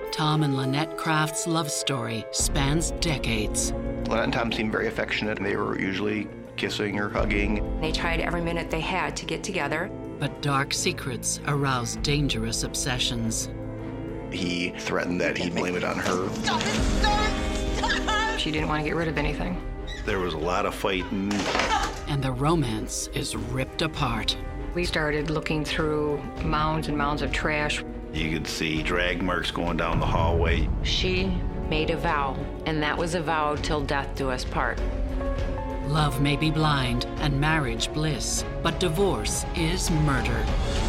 Tom and Lynette Craft's love story spans decades. Lynette and Tom seemed very affectionate, and they were usually kissing or hugging. They tried every minute they had to get together. But dark secrets arouse dangerous obsessions. He threatened that he'd blame it on her. Stop it! Stop! She didn't want to get rid of anything. There was a lot of fighting. And the romance is ripped apart. We started looking through mounds and mounds of trash. You could see drag marks going down the hallway. She made a vow, and that was a vow till death do us part. Love may be blind and marriage bliss, but divorce is murder.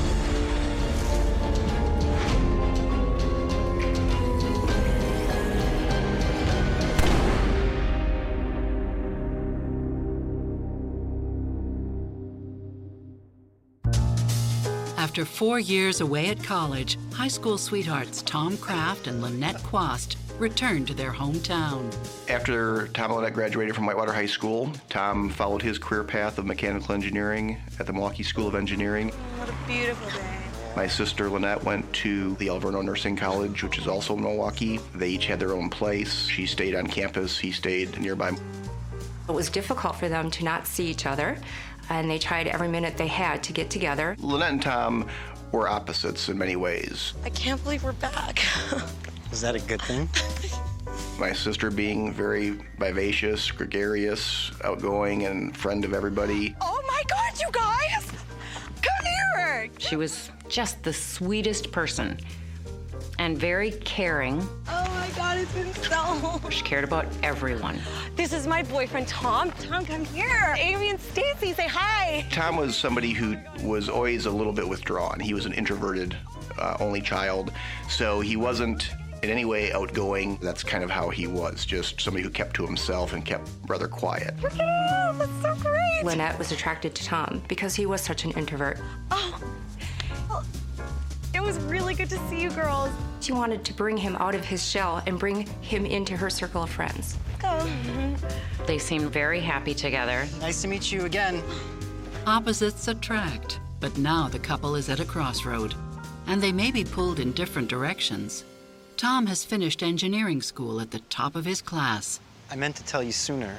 After 4 years away at college, high school sweethearts Tom Craft and Lynette Quast returned to their hometown. After Tom and Lynette graduated from Whitewater High School, Tom followed his career path of mechanical engineering at the Milwaukee School of Engineering. What a beautiful day. My sister Lynette went to the Alverno Nursing College, which is also in Milwaukee. They each had their own place. She stayed on campus, he stayed nearby. It was difficult for them to not see each other, and they tried every minute they had to get together. Lynette and Tom were opposites in many ways. I can't believe we're back. Is that a good thing? My sister being very vivacious, gregarious, outgoing, and friend of everybody. Oh my God, you guys! Come here! She was just the sweetest person and very caring. Oh my God, it's been so... She cared about everyone. This is my boyfriend, Tom. Tom, come here. Amy and Stacy, say hi. Tom was somebody who was always a little bit withdrawn. He was an introverted only child, so he wasn't in any way outgoing. That's kind of how he was, just somebody who kept to himself and kept rather quiet. Look at him, that's so great. Lynette was attracted to Tom because he was such an introvert. Oh, well, it was really good to see you girls. She wanted to bring him out of his shell and bring him into her circle of friends. Go. They seemed very happy together. Nice to meet you again. Opposites attract, but now the couple is at a crossroad, and they may be pulled in different directions. Tom has finished engineering school at the top of his class. I meant to tell you sooner.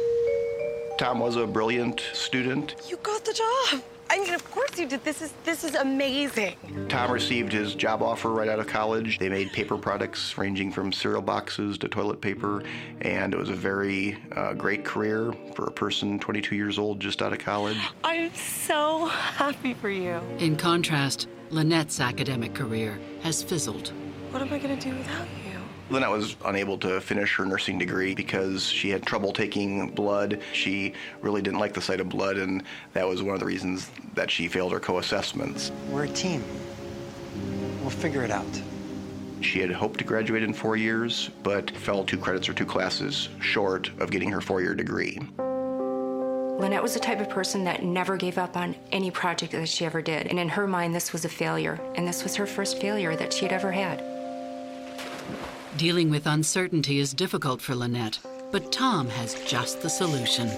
Tom was a brilliant student. You got the job. I mean, of course you did. This is amazing. Tom received his job offer right out of college. They made paper products ranging from cereal boxes to toilet paper, and it was a very great career for a person 22 years old just out of college. I'm so happy for you. In contrast, Lynette's academic career has fizzled. What am I gonna do without you? Lynette was unable to finish her nursing degree because she had trouble taking blood. She really didn't like the sight of blood, and that was one of the reasons that she failed her co-assessments. We're a team. We'll figure it out. She had hoped to graduate in 4 years, but fell 2 credits or 2 classes short of getting her 4-year degree. Lynette was the type of person that never gave up on any project that she ever did. And in her mind, this was a failure. And this was her first failure that she had ever had. Dealing with uncertainty is difficult for Lynette, but Tom has just the solution.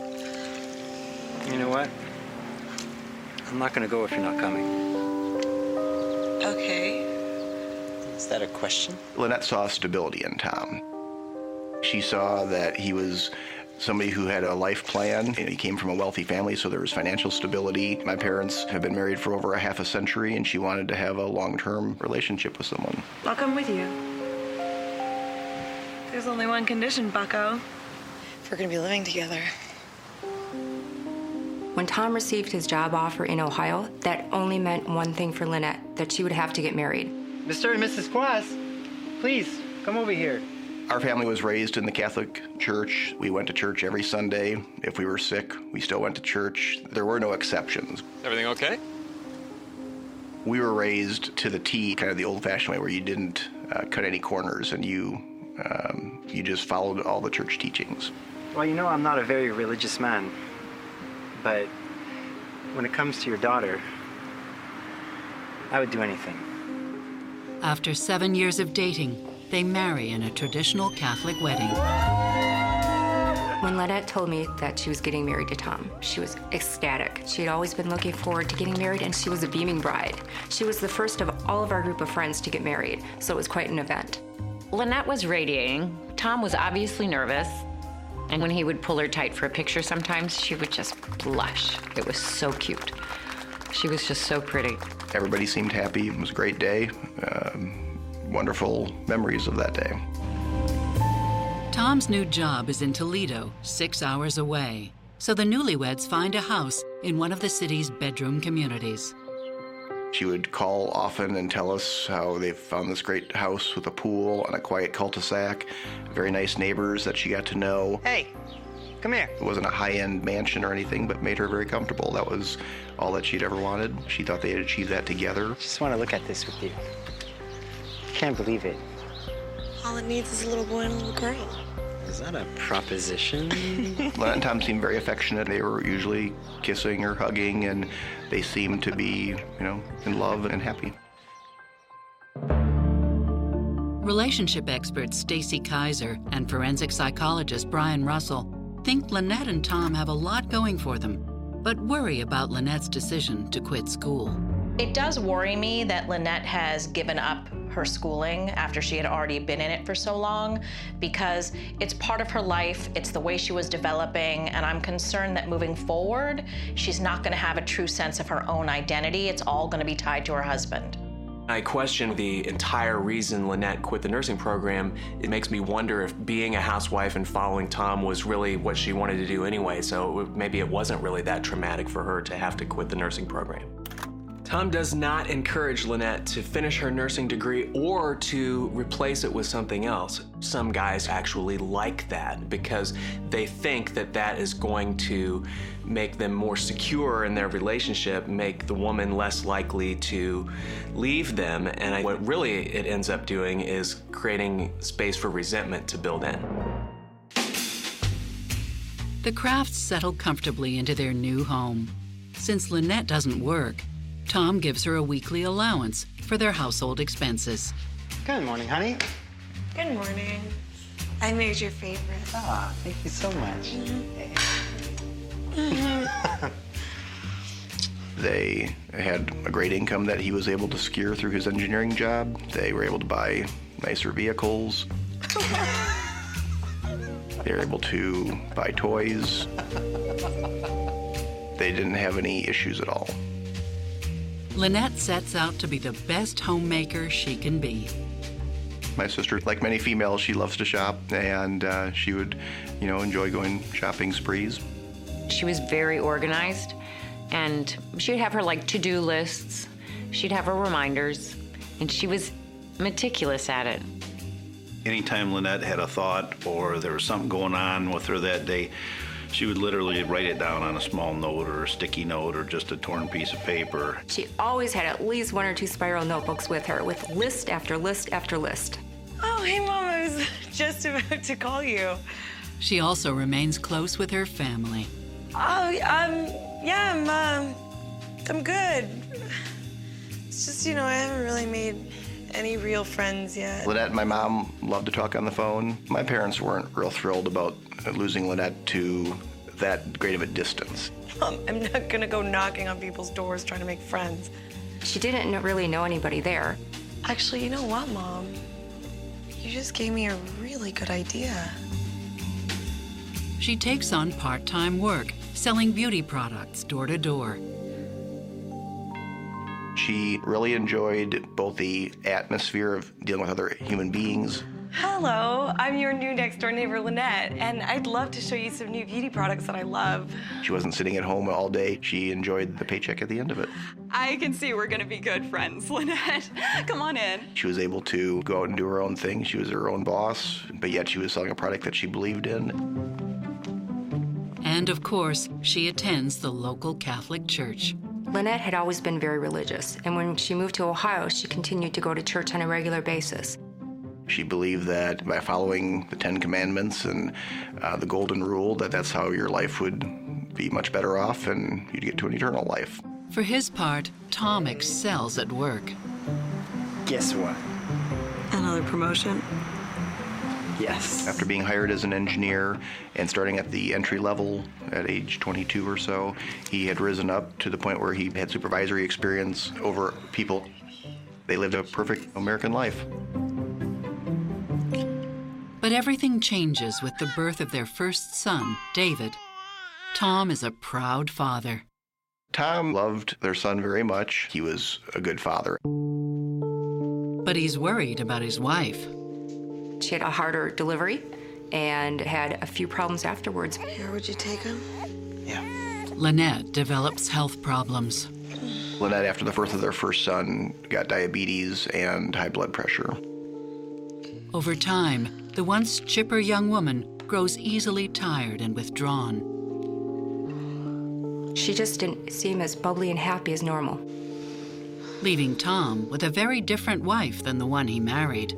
You know what? I'm not gonna go if you're not coming. Okay. Is that a question? Lynette saw stability in Tom. She saw that he was somebody who had a life plan. He came from a wealthy family, so there was financial stability. My parents have been married for over a half a century, and she wanted to have a long-term relationship with someone. I'll come with you. There's only one condition, bucko. If we're gonna be living together. When Tom received his job offer in Ohio, that only meant one thing for Lynette, that she would have to get married. Mr. and Mrs. Quast, please, come over here. Our family was raised in the Catholic Church. We went to church every Sunday. If we were sick, we still went to church. There were no exceptions. Everything okay? We were raised to the T, kind of the old-fashioned way, where you didn't cut any corners, and you just followed all the church teachings. Well, you know I'm not a very religious man, but when it comes to your daughter, I would do anything. After 7 years of dating, they marry in a traditional Catholic wedding. When Lynette told me that she was getting married to Tom, she was ecstatic. She had always been looking forward to getting married, and she was a beaming bride. She was the first of all of our group of friends to get married, so it was quite an event. Lynette was radiating. Tom was obviously nervous. And when he would pull her tight for a picture sometimes, she would just blush. It was so cute. She was just so pretty. Everybody seemed happy. It was a great day. Wonderful memories of that day. Tom's new job is in Toledo, 6 hours away. So the newlyweds find a house in one of the city's bedroom communities. She would call often and tell us how they found this great house with a pool and a quiet cul-de-sac, very nice neighbors that she got to know. Hey, come here. It wasn't a high-end mansion or anything, but made her very comfortable. That was all that she'd ever wanted. She thought they had achieved that together. Just want to look at this with you. Can't believe it. All it needs is a little boy and a little girl. Is that a proposition? Lynette and Tom seemed very affectionate. They were usually kissing or hugging, and they seemed to be, in love and happy. Relationship expert Stacy Kaiser and forensic psychologist Brian Russell think Lynette and Tom have a lot going for them, but worry about Lynette's decision to quit school. It does worry me that Lynette has given up her schooling after she had already been in it for so long, because it's part of her life, it's the way she was developing, and I'm concerned that moving forward, she's not going to have a true sense of her own identity. It's all going to be tied to her husband. I question the entire reason Lynette quit the nursing program. It makes me wonder if being a housewife and following Tom was really what she wanted to do anyway, so maybe it wasn't really that traumatic for her to have to quit the nursing program. Tom does not encourage Lynette to finish her nursing degree or to replace it with something else. Some guys actually like that because they think that that is going to make them more secure in their relationship, make the woman less likely to leave them, and what really it ends up doing is creating space for resentment to build in. The Crafts settle comfortably into their new home. Since Lynette doesn't work, Tom gives her a weekly allowance for their household expenses. Good morning, honey. Good morning. I made your favorite. Ah, thank you so much. They had a great income that he was able to secure through his engineering job. They were able to buy nicer vehicles. They were able to buy toys. They didn't have any issues at all. Lynette sets out to be the best homemaker she can be. My sister, like many females, she loves to shop, and she would, enjoy going shopping sprees. She was very organized, and she'd have her to-do lists. She'd have her reminders, and she was meticulous at it. Anytime Lynette had a thought or there was something going on with her that day, she would literally write it down on a small note or a sticky note or just a torn piece of paper. She always had at least 1 or 2 spiral notebooks with her with list after list after list. Oh, hey, Mom, I was just about to call you. She also remains close with her family. Oh, yeah, I'm good. It's just, I haven't really made any real friends yet. Lynette and my mom loved to talk on the phone. My parents weren't real thrilled about losing Lynette to that great of a distance. Mom, I'm not gonna go knocking on people's doors trying to make friends. She didn't really know anybody there. Actually, you know what, Mom? You just gave me a really good idea. She takes on part-time work, selling beauty products door to door. She really enjoyed both the atmosphere of dealing with other human beings. Hello, I'm your new next-door neighbor, Lynette, and I'd love to show you some new beauty products that I love. She wasn't sitting at home all day. She enjoyed the paycheck at the end of it. I can see we're gonna be good friends, Lynette. Come on in. She was able to go out and do her own thing. She was her own boss, but yet she was selling a product that she believed in. And of course, she attends the local Catholic church. Lynette had always been very religious, and when she moved to Ohio, she continued to go to church on a regular basis. She believed that by following the 10 Commandments and the Golden Rule, that's how your life would be much better off and you'd get to an eternal life. For his part, Tom excels at work. Guess what? Another promotion? Yes. After being hired as an engineer and starting at the entry level at age 22 or so, he had risen up to the point where he had supervisory experience over people. They lived a perfect American life. But everything changes with the birth of their first son, David. Tom is a proud father. Tom loved their son very much. He was a good father. But he's worried about his wife. She had a harder delivery and had a few problems afterwards. Here, would you take him? Yeah. Lynette develops health problems. Lynette, after the birth of their first son, got diabetes and high blood pressure. Over time, the once chipper young woman grows easily tired and withdrawn. She just didn't seem as bubbly and happy as normal. Leaving Tom with a very different wife than the one he married.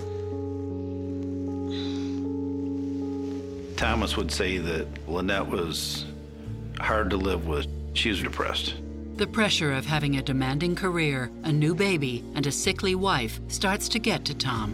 Thomas would say that Lynette was hard to live with. She was depressed. The pressure of having a demanding career, a new baby, and a sickly wife starts to get to Tom.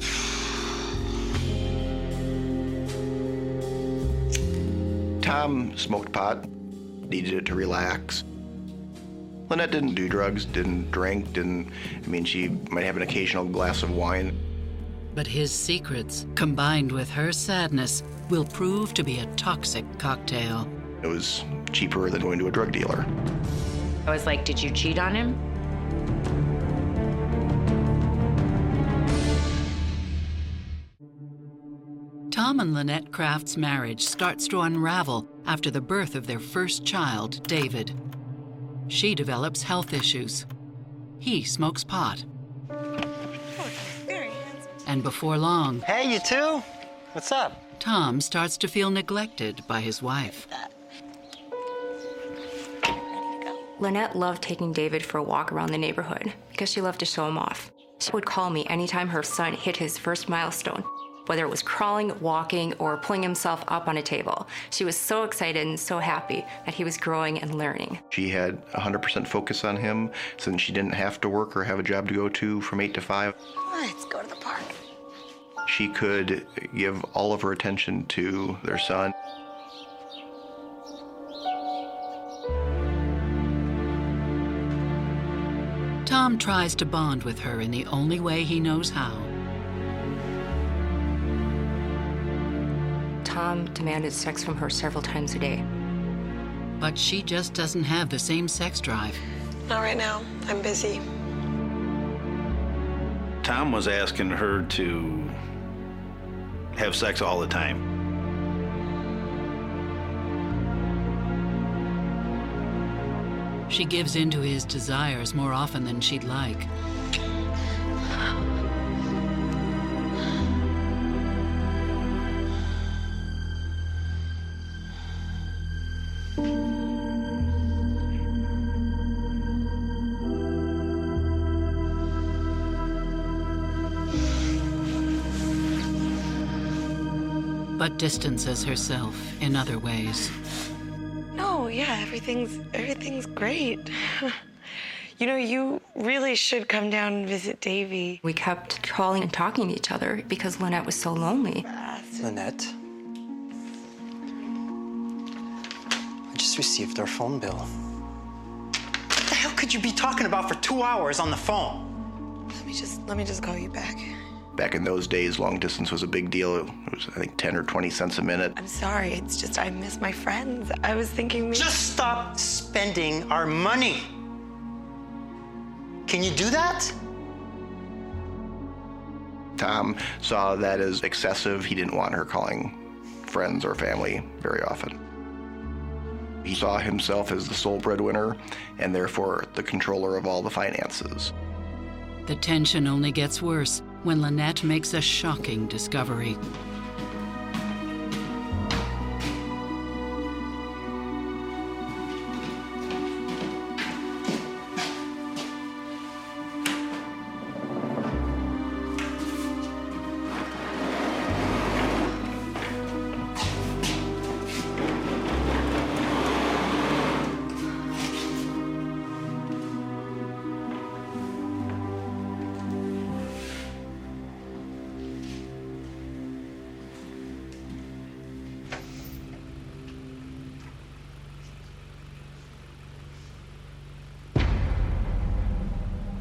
Tom smoked pot, needed it to relax. Lynette didn't do drugs, didn't drink, she might have an occasional glass of wine. But his secrets, combined with her sadness, will prove to be a toxic cocktail. It was cheaper than going to a drug dealer. I was like, did you cheat on him? Tom and Lynette Kraft's marriage starts to unravel after the birth of their first child, David. She develops health issues. He smokes pot. And before long... Hey, you two? What's up? Tom starts to feel neglected by his wife. Lynette loved taking David for a walk around the neighborhood because she loved to show him off. She would call me anytime her son hit his first milestone, whether it was crawling, walking, or pulling himself up on a table. She was so excited and so happy that he was growing and learning. She had 100% focus on him since she didn't have to work or have a job to go to from 8 to 5. Let's go to the park. She could give all of her attention to their son. Tom tries to bond with her in the only way he knows how. Tom demanded sex from her several times a day. But she just doesn't have the same sex drive. Not right now. I'm busy. Tom was asking her to have sex all the time. She gives in to his desires more often than she'd like. But distances herself in other ways. No, yeah, everything's great. You know, you really should come down and visit Davy. We kept calling and talking to each other because Lynette was so lonely. Lynette? I just received our phone bill. What the hell could you be talking about for 2 hours on the phone? Let me just call you back. Back in those days, long distance was a big deal. It was, I think, 10 or 20 cents a minute. I'm sorry, it's just I miss my friends. I was thinking Just stop spending our money. Can you do that? Tom saw that as excessive. He didn't want her calling friends or family very often. He saw himself as the sole breadwinner and therefore the controller of all the finances. The tension only gets worse when Lynette makes a shocking discovery.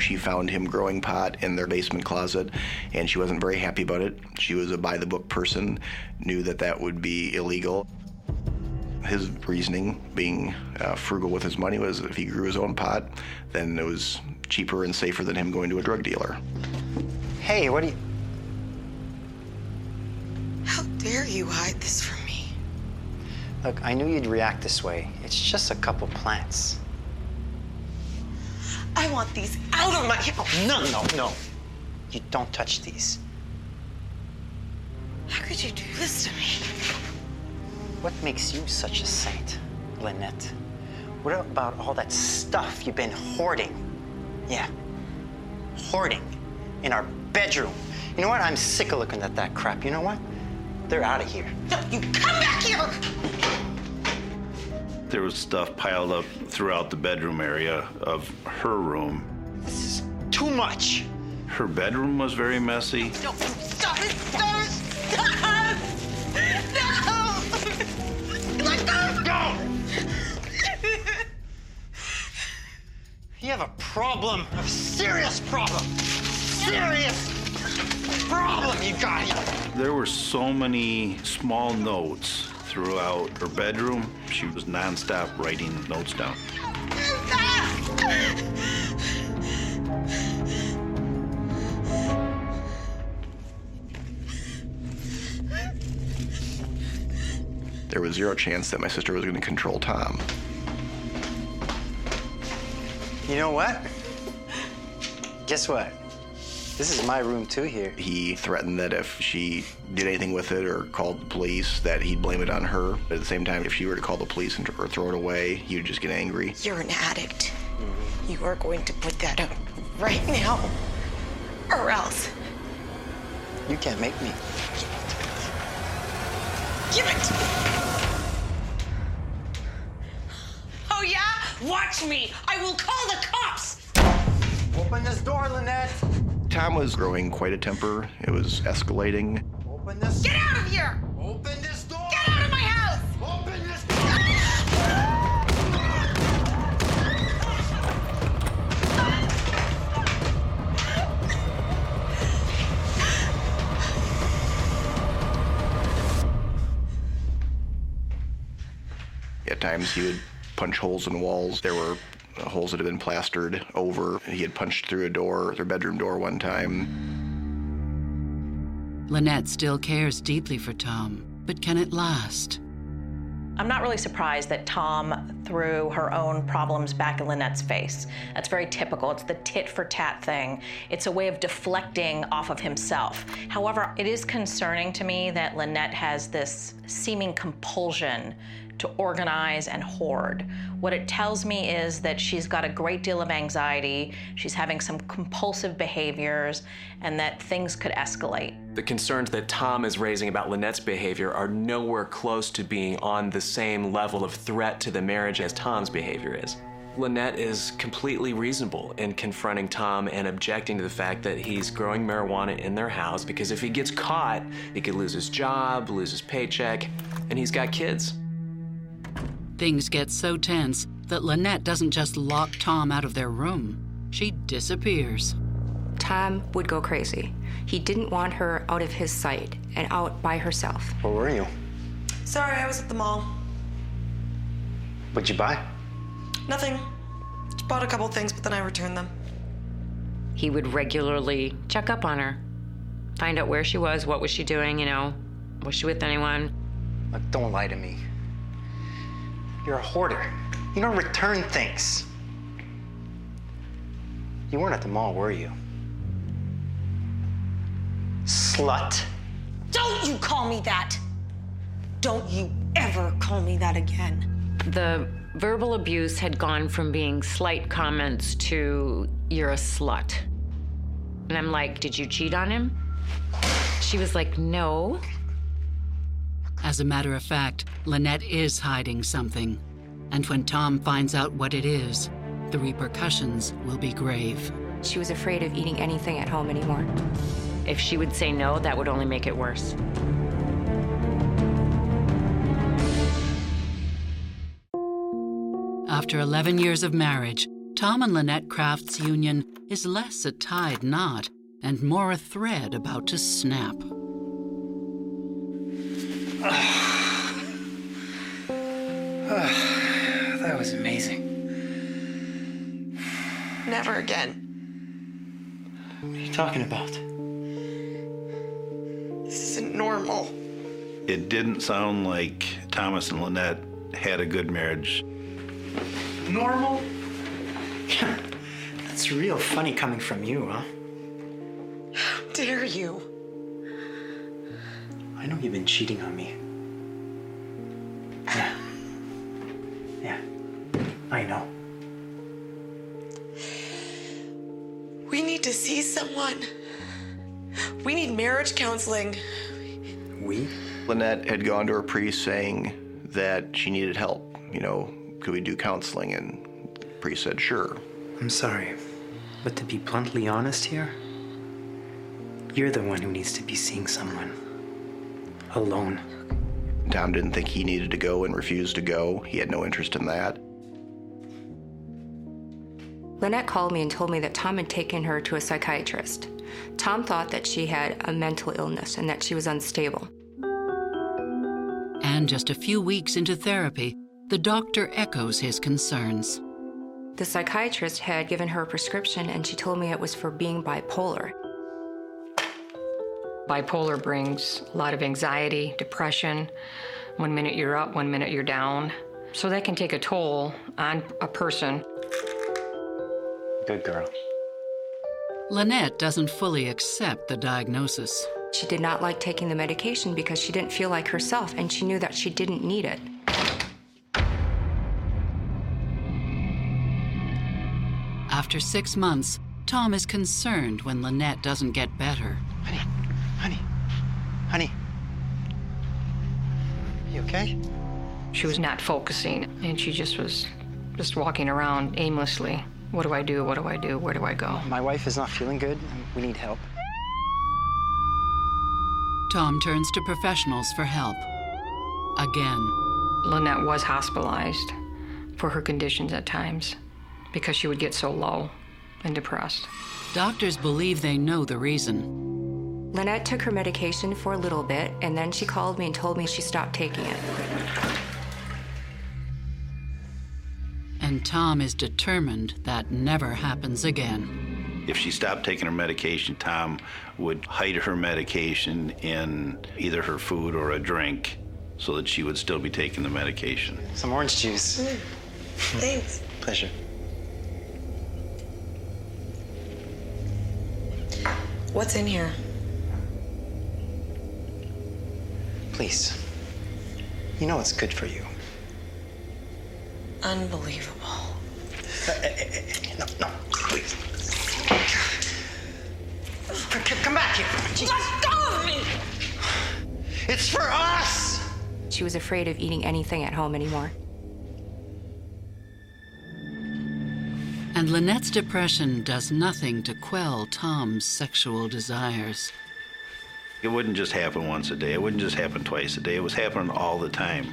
She found him growing pot in their basement closet, and she wasn't very happy about it. She was a by-the-book person, knew that that would be illegal. His reasoning, being frugal with his money, was if he grew his own pot, then it was cheaper and safer than him going to a drug dealer. Hey, what are you... How dare you hide this from me? Look, I knew you'd react this way. It's just a couple plants. I want these out of my house. No. You don't touch these. How could you do this to me? What makes you such a saint, Lynette? What about all that stuff you've been hoarding? Yeah, hoarding in our bedroom. You know what? I'm sick of looking at that crap. You know what? They're out of here. No, you come back here! There was stuff piled up throughout the bedroom area of her room. This is too much. Her bedroom was very messy. No, stop it! Stop! No! Let go! You have a problem, a serious problem. Serious problem you got here. There were so many small notes throughout her bedroom. She was nonstop writing notes down. There was zero chance that my sister was going to control Tom. You know what? Guess what? This is my room too here. He threatened that if she did anything with it or called the police, that he'd blame it on her. But at the same time, if she were to call the police or throw it away, he would just get angry. You're an addict. You are going to put that out right now, or else. You can't make me. Give it! Oh, yeah? Watch me! I will call the cops! Open this door, Lynette! Tom was growing quite a temper. It was escalating. Open this... Get out of here! Open this door! Get out of my house! Open this At times, he would punch holes in walls. There were holes that had been plastered over. He had punched through a door, their bedroom door one time. Lynette still cares deeply for Tom, but can it last? I'm not really surprised that Tom threw her own problems back in Lynette's face. That's very typical. It's the tit for tat thing. It's a way of deflecting off of himself. However, it is concerning to me that Lynette has this seeming compulsion to organize and hoard. What it tells me is that she's got a great deal of anxiety, she's having some compulsive behaviors, and that things could escalate. The concerns that Tom is raising about Lynette's behavior are nowhere close to being on the same level of threat to the marriage as Tom's behavior is. Lynette is completely reasonable in confronting Tom and objecting to the fact that he's growing marijuana in their house, because if he gets caught, he could lose his job, lose his paycheck, and he's got kids. Things get so tense that Lynette doesn't just lock Tom out of their room. She disappears. Tom would go crazy. He didn't want her out of his sight and out by herself. Where were you? Sorry, I was at the mall. What'd you buy? Nothing. Just bought a couple things, but then I returned them. He would regularly check up on her, find out where she was, what was she doing, was she with anyone? Look, don't lie to me. You're a hoarder. You don't return things. You weren't at the mall, were you? Slut. Don't you call me that! Don't you ever call me that again. The verbal abuse had gone from being slight comments to, "You're a slut." And I'm like, "Did you cheat on him?" She was like, "No." As a matter of fact, Lynette is hiding something. And when Tom finds out what it is, the repercussions will be grave. She was afraid of eating anything at home anymore. If she would say no, that would only make it worse. After 11 years of marriage, Tom and Lynette Craft's union is less a tied knot and more a thread about to snap. That was amazing. Never again. What are you talking about? This isn't normal. It didn't sound like Thomas and Lynette had a good marriage. Normal? That's real funny coming from you, huh? How dare you? I know you've been cheating on me. Yeah, I know. We need to see someone. We need marriage counseling. We? Lynette had gone to her priest saying that she needed help. You know, could we do counseling? And the priest said, sure. I'm sorry, but to be bluntly honest here, you're the one who needs to be seeing someone. Alone. Tom didn't think he needed to go and refused to go. He had no interest in that. Lynette called me and told me that Tom had taken her to a psychiatrist. Tom thought that she had a mental illness and that she was unstable. And just a few weeks into therapy, the doctor echoes his concerns. The psychiatrist had given her a prescription and she told me it was for being bipolar. Bipolar brings a lot of anxiety, depression. 1 minute you're up, 1 minute you're down. So that can take a toll on a person. Good girl. Lynette doesn't fully accept the diagnosis. She did not like taking the medication because she didn't feel like herself and she knew that she didn't need it. After 6 months, Tom is concerned when Lynette doesn't get better. Honey. You okay? She was not focusing, and she just was walking around aimlessly. What do I do? What do I do? Where do I go? My wife is not feeling good, and we need help. Tom turns to professionals for help. Again. Lynette was hospitalized for her conditions at times because she would get so low and depressed. Doctors believe they know the reason. Lynette took her medication for a little bit, and then she called me and told me she stopped taking it. And Tom is determined that never happens again. If she stopped taking her medication, Tom would hide her medication in either her food or a drink so that she would still be taking the medication. Some orange juice. Thanks. Pleasure. What's in here? Please. You know it's good for you. Unbelievable. No, please. Come back here. Jesus. Let go of me! It's for us! She was afraid of eating anything at home anymore. And Lynette's depression does nothing to quell Tom's sexual desires. It wouldn't just happen once a day. It wouldn't just happen twice a day. It was happening all the time.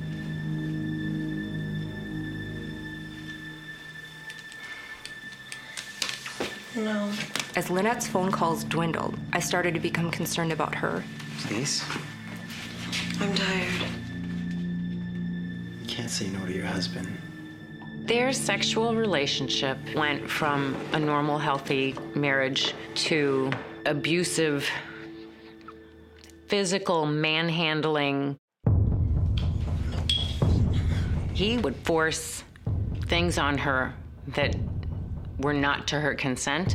No. As Lynette's phone calls dwindled, I started to become concerned about her. Please? I'm tired. You can't say no to your husband. Their sexual relationship went from a normal, healthy marriage to abusive, physical manhandling. He would force things on her that were not to her consent.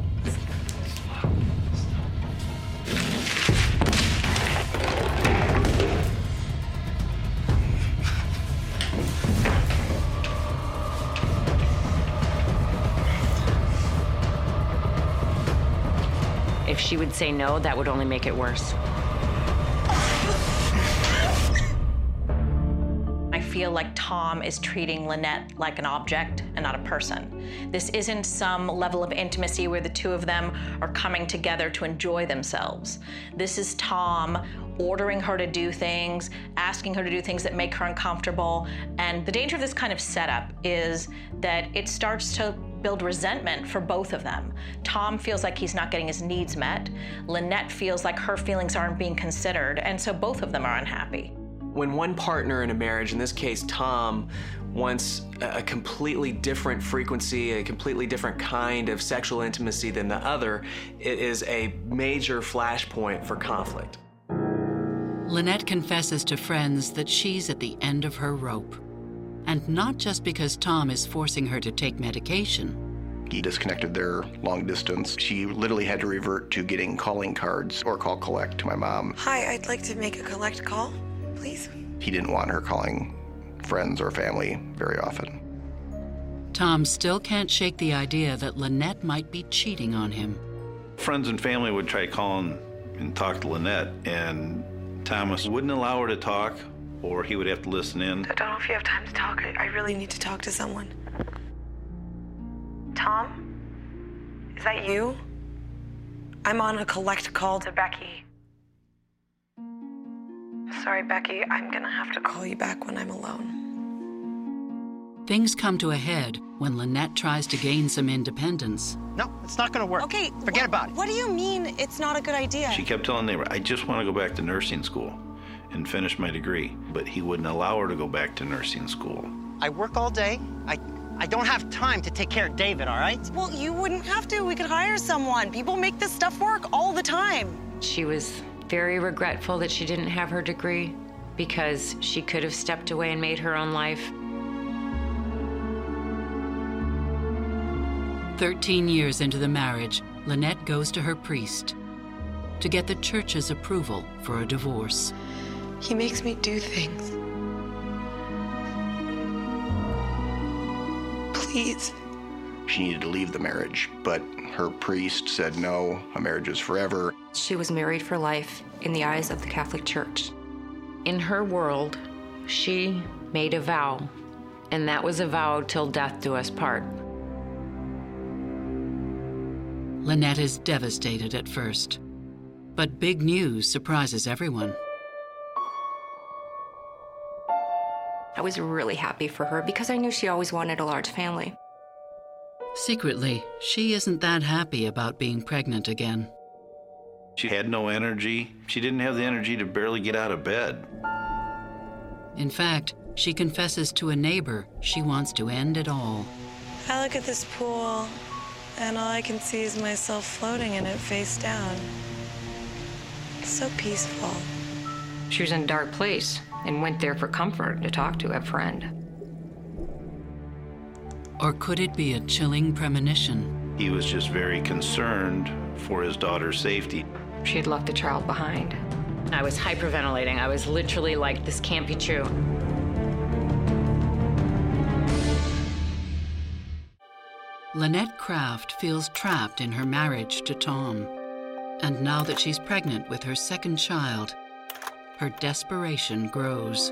If she would say no, that would only make it worse. I feel like Tom is treating Lynette like an object and not a person. This isn't some level of intimacy where the two of them are coming together to enjoy themselves. This is Tom ordering her to do things, asking her to do things that make her uncomfortable. And the danger of this kind of setup is that it starts to build resentment for both of them. Tom feels like he's not getting his needs met. Lynette feels like her feelings aren't being considered, and so both of them are unhappy. When one partner in a marriage, in this case Tom, wants a completely different frequency, a completely different kind of sexual intimacy than the other, it is a major flashpoint for conflict. Lynette confesses to friends that she's at the end of her rope. And not just because Tom is forcing her to take medication. He disconnected their long distance. She literally had to revert to getting calling cards or call collect to my mom. Hi, I'd like to make a collect call, please. He didn't want her calling friends or family very often. Tom still can't shake the idea that Lynette might be cheating on him. Friends and family would try to call and talk to Lynette, and Thomas wouldn't allow her to talk, or he would have to listen in. I don't know if you have time to talk. I really need to talk to someone. Tom? Is that you? I'm on a collect call to Becky. Sorry, Becky. I'm gonna have to call you back when I'm alone. Things come to a head when Lynette tries to gain some independence. No, it's not gonna work. Okay. Forget about it. What do you mean it's not a good idea? She kept telling the neighbor, I just want to go back to nursing school and finish my degree. But he wouldn't allow her to go back to nursing school. I work all day. I don't have time to take care of David, all right? Well, you wouldn't have to. We could hire someone. People make this stuff work all the time. She was very regretful that she didn't have her degree because she could have stepped away and made her own life. 13 years into the marriage, Lynette goes to her priest to get the church's approval for a divorce. He makes me do things. Please. She needed to leave the marriage, but her priest said no, a marriage is forever. She was married for life in the eyes of the Catholic Church. In her world, she made a vow, and that was a vow till death do us part. Lynette is devastated at first, but big news surprises everyone. I was really happy for her because I knew she always wanted a large family. Secretly, she isn't that happy about being pregnant again. She had no energy. She didn't have the energy to barely get out of bed. In fact, she confesses to a neighbor she wants to end it all. I look at this pool, and all I can see is myself floating in it face down. It's so peaceful. She was in a dark place and went there for comfort to talk to a friend. Or could it be a chilling premonition? He was just very concerned for his daughter's safety. She had left the child behind. I was hyperventilating. I was literally like, this can't be true. Lynette Craft feels trapped in her marriage to Tom. And now that she's pregnant with her second child, her desperation grows.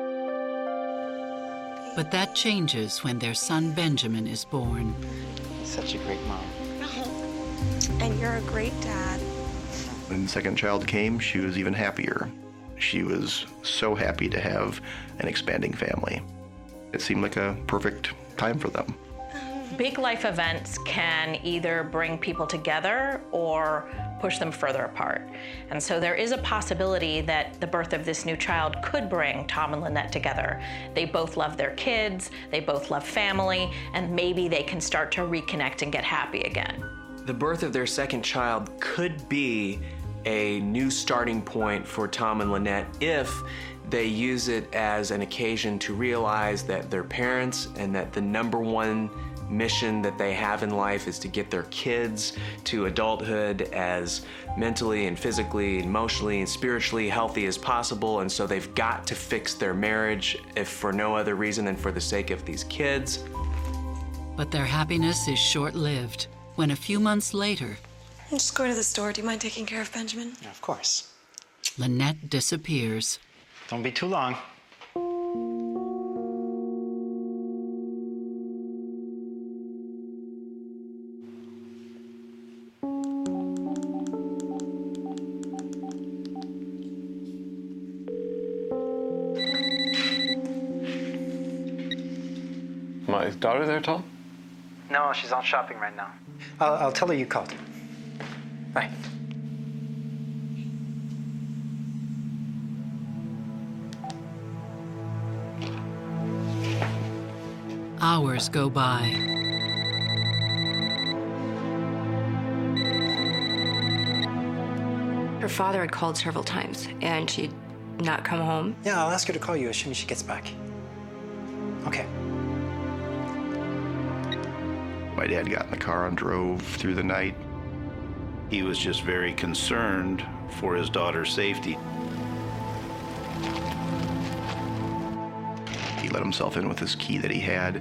But that changes when their son Benjamin is born. Such a great mom. And you're a great dad. When the second child came, she was even happier. She was so happy to have an expanding family. It seemed like a perfect time for them. Big life events can either bring people together or push them further apart. And so there is a possibility that the birth of this new child could bring Tom and Lynette together. They both love their kids, they both love family, and maybe they can start to reconnect and get happy again. The birth of their second child could be a new starting point for Tom and Lynette if they use it as an occasion to realize that they're parents and that the number one mission that they have in life is to get their kids to adulthood as mentally and physically, emotionally and spiritually healthy as possible. And so they've got to fix their marriage, if for no other reason than for the sake of these kids. But their happiness is short-lived when a few months later, I'm just going to the store. Do you mind taking care of Benjamin? Yeah, of course. Lynette disappears. Don't be too long. my daughter there, Tom? No, she's out shopping right now. I'll tell her you called. Bye. Hours go by. Her father had called several times, and she'd not come home. Yeah, I'll ask her to call you as soon as she gets back. Okay. My dad got in the car and drove through the night. He was just very concerned for his daughter's safety. He let himself in with this key that he had.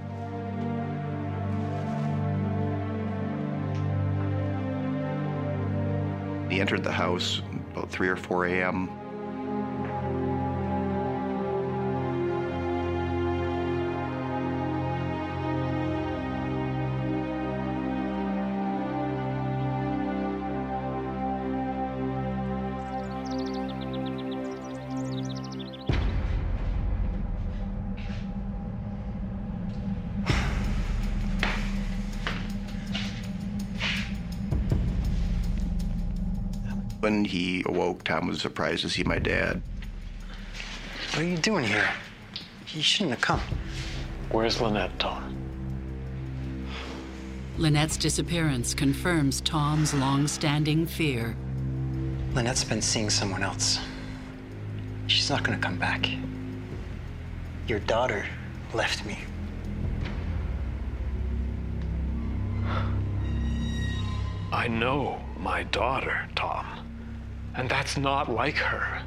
He entered the house about 3 or 4 a.m. When he awoke, Tom was surprised to see my dad. What are you doing here? You shouldn't have come. Where's Lynette, Tom? Lynette's disappearance confirms Tom's long-standing fear. Lynette's been seeing someone else. She's not gonna come back. Your daughter left me. I know my daughter, Tom. And that's not like her.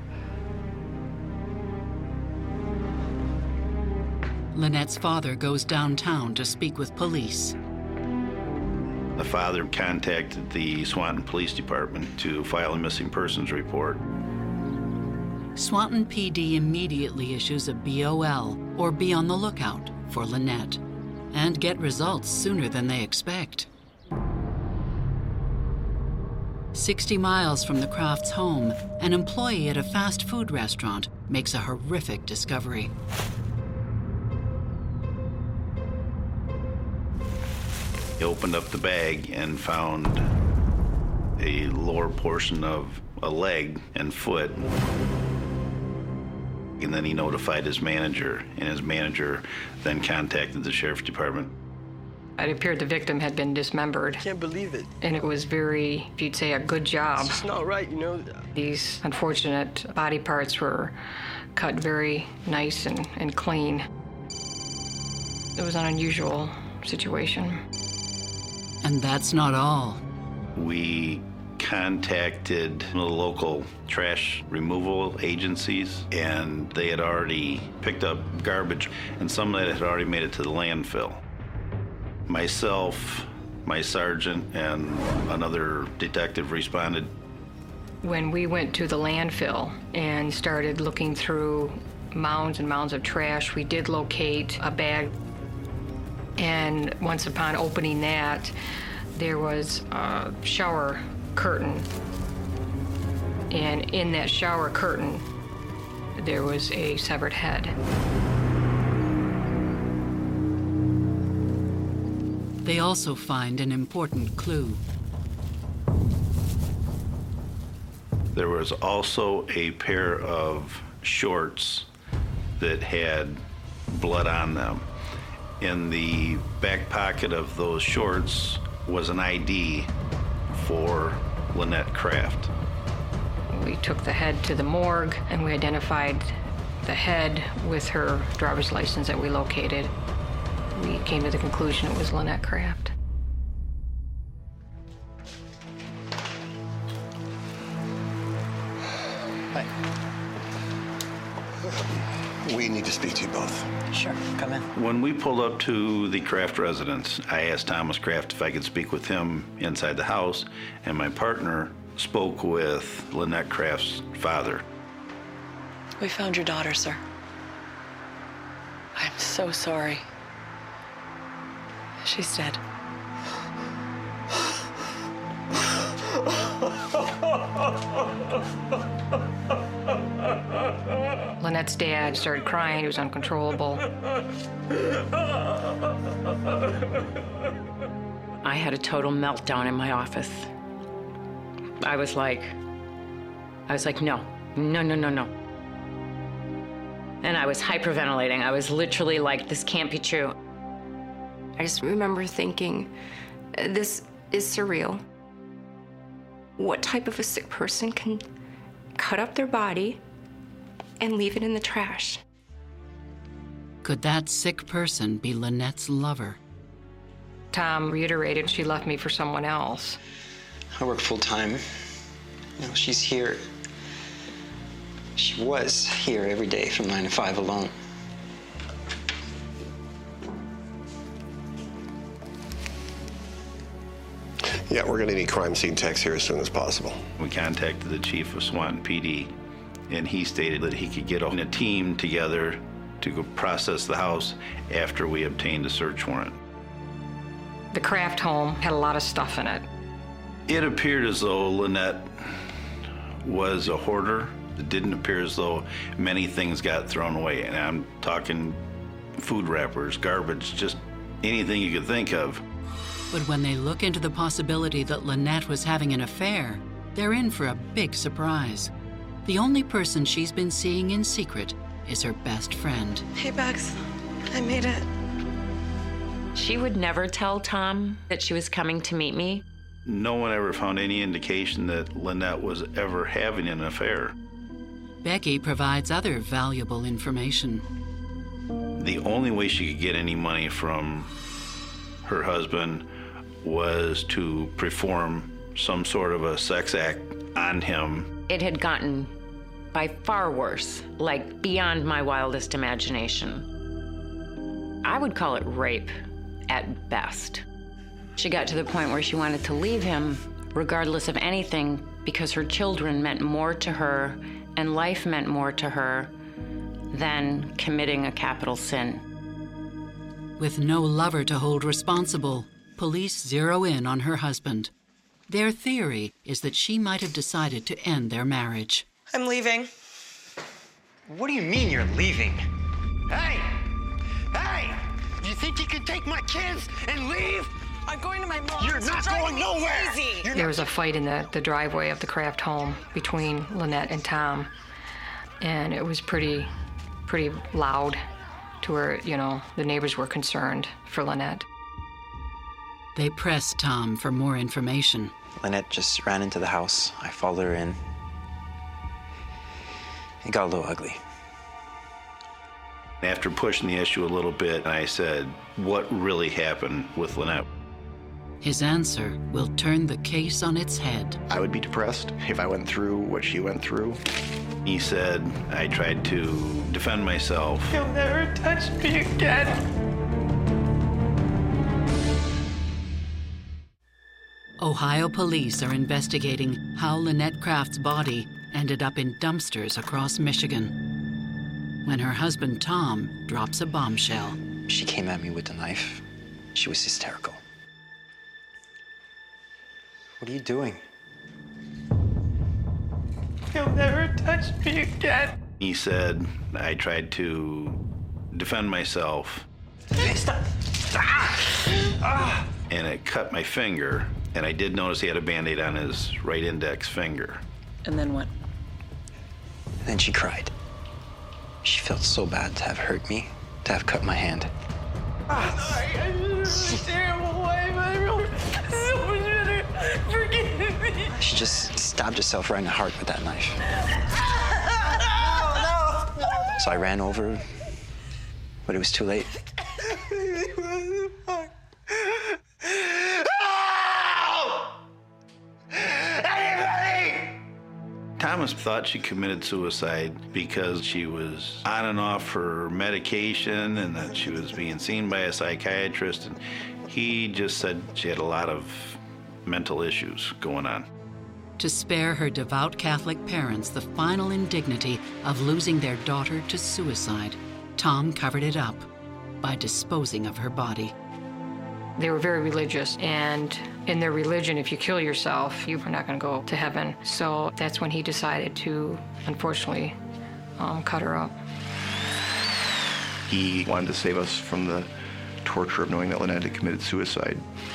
Lynette's father goes downtown to speak with police. The father contacted the Swanton Police Department to file a missing persons report. Swanton PD immediately issues a BOL, or be on the lookout, for Lynette, and get results sooner than they expect. 60 miles from the Crafts' home, an employee at a fast food restaurant makes a horrific discovery. He opened up the bag and found a lower portion of a leg and foot. And then he notified his manager, and his manager then contacted the sheriff's department. It appeared the victim had been dismembered. Can't believe it. And it was very, if you'd say, a good job. It's not right, you know. These unfortunate body parts were cut very nice and clean. It was an unusual situation. And that's not all. We contacted the local trash removal agencies, and they had already picked up garbage, and some of it had already made it to the landfill. Myself, my sergeant, and another detective responded. When we went to the landfill and started looking through mounds and mounds of trash, we did locate a bag. And once upon opening that, there was a shower curtain. And in that shower curtain, there was a severed head. They also find an important clue. There was also a pair of shorts that had blood on them. In the back pocket of those shorts was an ID for Lynette Craft. We took the head to the morgue and we identified the head with her driver's license that we located. We came to the conclusion it was Lynette Craft. Hi. We need to speak to you both. Sure, come in. When we pulled up to the Craft residence, I asked Thomas Craft if I could speak with him inside the house, and my partner spoke with Lynette Craft's father. We found your daughter, sir. I'm so sorry. She's dead. Lynette Lynette's dad started crying. He was uncontrollable. I had a total meltdown in my office. I was like, no. And I was hyperventilating. I was literally like, this can't be true. I just remember thinking, this is surreal. What type of a sick person can cut up their body and leave it in the trash? Could that sick person be Lynette's lover? Tom reiterated she left me for someone else. I work full-time. You know, she's here. She was here every day from 9 to 5 alone. Yeah, we're gonna need crime scene techs here as soon as possible. We contacted the chief of Swanton PD, and he stated that he could get a team together to go process the house after we obtained a search warrant. The Kraft home had a lot of stuff in it. It appeared as though Lynette was a hoarder. It didn't appear as though many things got thrown away. And I'm talking food wrappers, garbage, just anything you could think of. But when they look into the possibility that Lynette was having an affair, they're in for a big surprise. The only person she's been seeing in secret is her best friend. Hey, Bex. I made it. She would never tell Tom that she was coming to meet me. No one ever found any indication that Lynette was ever having an affair. Becky provides other valuable information. The only way she could get any money from her husband was to perform some sort of a sex act on him. It had gotten by far worse, like beyond my wildest imagination. I would call it rape at best. She got to the point where she wanted to leave him regardless of anything because her children meant more to her and life meant more to her than committing a capital sin. With no lover to hold responsible, police zero in on her husband. Their theory is that she might have decided to end their marriage. I'm leaving. What do you mean you're leaving? Hey! Hey! You think you can take my kids and leave? I'm going to my mom's. You're not going nowhere! There was a fight in the driveway of the Kraft home between Lynette and Tom. And it was pretty loud to where, you know, the neighbors were concerned for Lynette. They pressed Tom for more information. Lynette just ran into the house. I followed her in. It got a little ugly. After pushing the issue a little bit, I said, what really happened with Lynette? His answer will turn the case on its head. I would be depressed if I went through what she went through. He said, I tried to defend myself. You'll never touch me again. Ohio police are investigating how Lynette Kraft's body ended up in dumpsters across Michigan. When her husband, Tom, drops a bombshell. She came at me with a knife. She was hysterical. What are you doing? You'll never touch me again. He said, I tried to defend myself. Hey, stop! And it cut my finger, and I did notice he had a Band-Aid on his right index finger. And then what? Then she cried. She felt so bad to have hurt me, to have cut my hand. Sorry, I'm just a terrible wife. I really so much better. Forgive me. She just stabbed herself right in the heart with that knife. No. So I ran over, but it was too late. Thomas thought she committed suicide because she was on and off her medication and that she was being seen by a psychiatrist. And he just said she had a lot of mental issues going on. To spare her devout Catholic parents the final indignity of losing their daughter to suicide, Tom covered it up by disposing of her body. They were very religious, and in their religion, if you kill yourself, you're not going to go to heaven. So that's when he decided to, unfortunately, cut her up. He wanted to save us from the torture of knowing that Lynette had committed suicide.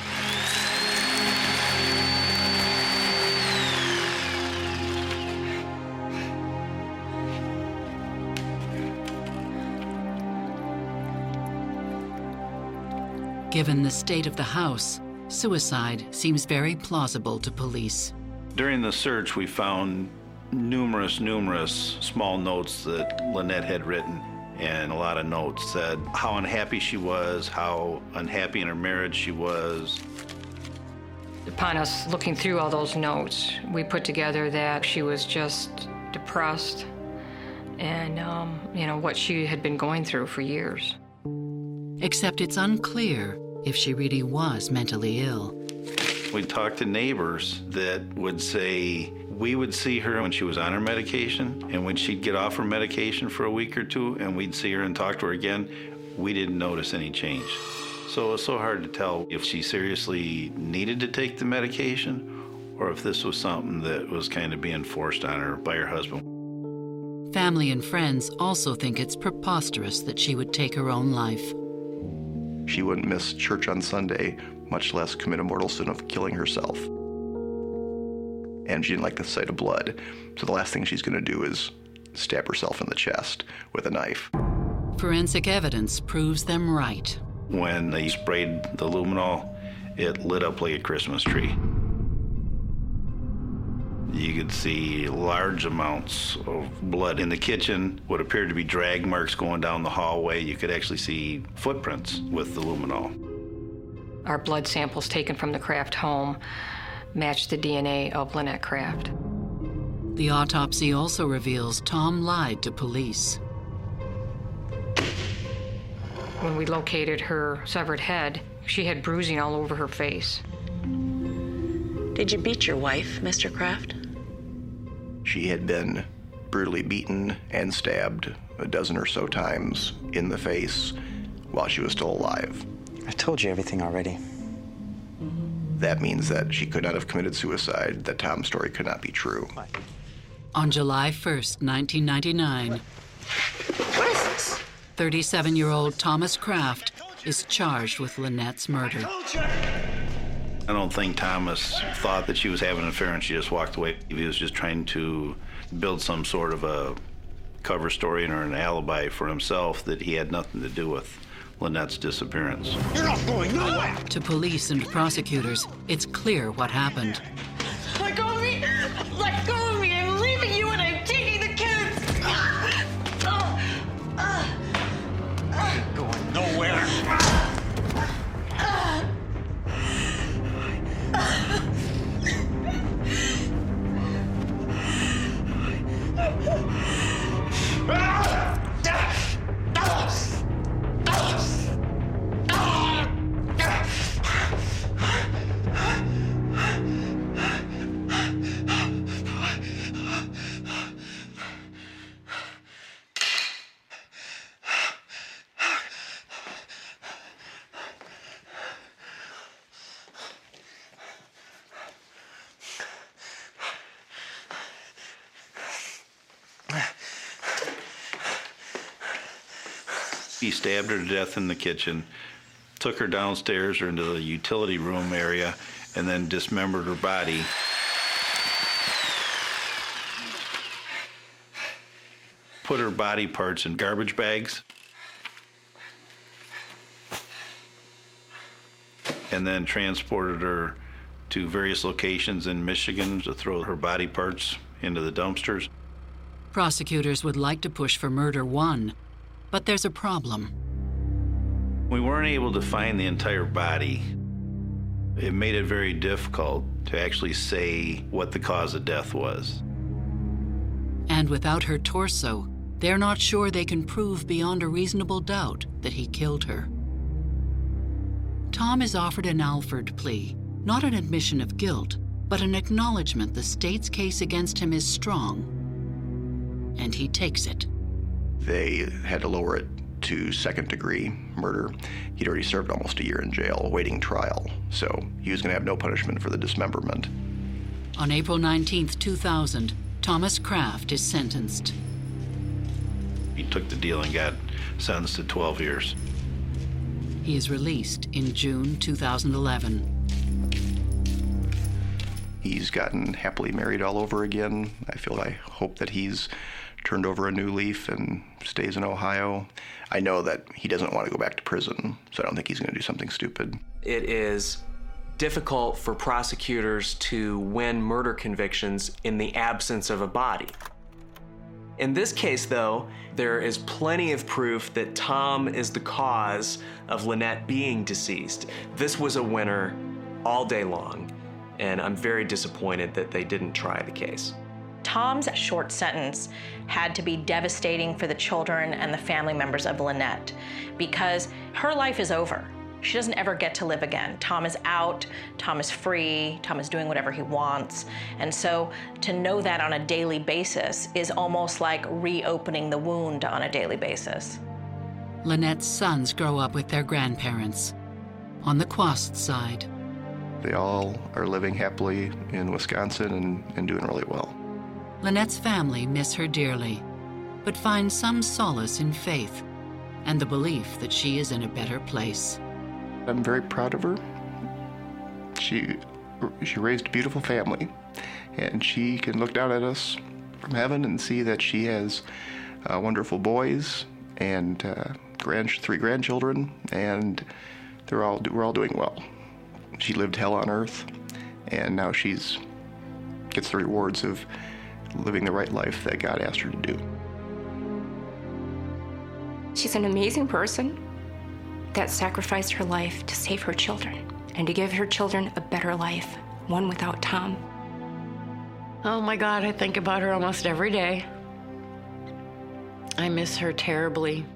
Given the state of the house, suicide seems very plausible to police. During the search, we found numerous small notes that Lynette had written, and a lot of notes said how unhappy she was, how unhappy in her marriage she was. Upon us looking through all those notes, we put together that she was just depressed and, what she had been going through for years. Except it's unclear if she really was mentally ill. We talked to neighbors that would say we would see her when she was on her medication, and when she'd get off her medication for a week or two and we'd see her and talk to her again, we didn't notice any change. So it was so hard to tell if she seriously needed to take the medication or if this was something that was kind of being forced on her by her husband. Family and friends also think it's preposterous that she would take her own life. She wouldn't miss church on Sunday, much less commit a mortal sin of killing herself. And she didn't like the sight of blood, so the last thing she's going to do is stab herself in the chest with a knife. Forensic evidence proves them right. When they sprayed the luminol, it lit up like a Christmas tree. You could see large amounts of blood in the kitchen, what appeared to be drag marks going down the hallway. You could actually see footprints with the luminol. Our blood samples taken from the Kraft home matched the DNA of Lynette Kraft. The autopsy also reveals Tom lied to police. When we located her severed head, she had bruising all over her face. Did you beat your wife, Mr. Kraft? She had been brutally beaten and stabbed a dozen or so times in the face while she was still alive. I told you everything already. That means that she could not have committed suicide, that Tom's story could not be true. On July 1st, 1999, What is this? 37-year-old Thomas Kraft is charged with Lynette's murder. I don't think Thomas thought that she was having an affair and she just walked away. He was just trying to build some sort of a cover story or an alibi for himself that he had nothing to do with Lynette's disappearance. You're not going nowhere! To police and prosecutors, it's clear what happened. Let go of me! Let go of me! I'm leaving you and I'm taking the kids! You're going nowhere! He stabbed her to death in the kitchen, took her downstairs or into the utility room area, and then dismembered her body. Put her body parts in garbage bags, and then transported her to various locations in Michigan to throw her body parts into the dumpsters. Prosecutors would like to push for murder one, but there's a problem. We weren't able to find the entire body. It made it very difficult to actually say what the cause of death was. And without her torso, they're not sure they can prove beyond a reasonable doubt that he killed her. Tom is offered an Alford plea, not an admission of guilt, but an acknowledgement the state's case against him is strong. And he takes it. They had to lower it to second-degree murder. He'd already served almost a year in jail awaiting trial, so he was going to have no punishment for the dismemberment. On April 19th, 2000, Thomas Kraft is sentenced. He took the deal and got sentenced to 12 years. He is released in June 2011. He's gotten happily married all over again. I hope that he's turned over a new leaf and stays in Ohio. I know that he doesn't want to go back to prison, so I don't think he's going to do something stupid. It is difficult for prosecutors to win murder convictions in the absence of a body. In this case, though, there is plenty of proof that Tom is the cause of Lynette being deceased. This was a winner all day long, and I'm very disappointed that they didn't try the case. Tom's short sentence had to be devastating for the children and the family members of Lynette because her life is over. She doesn't ever get to live again. Tom is out, Tom is free, Tom is doing whatever he wants. And so to know that on a daily basis is almost like reopening the wound on a daily basis. Lynette's sons grow up with their grandparents. On the Quast side, they all are living happily in Wisconsin and doing really well. Lynette's family miss her dearly, but find some solace in faith and the belief that she is in a better place. I'm very proud of her. She raised a beautiful family, and she can look down at us from heaven and see that she has wonderful boys and 3 grandchildren, and we're all doing well. She lived hell on earth, and now gets the rewards of living the right life that God asked her to do. She's an amazing person that sacrificed her life to save her children and to give her children a better life, one without Tom. Oh my God, I think about her almost every day. I miss her terribly.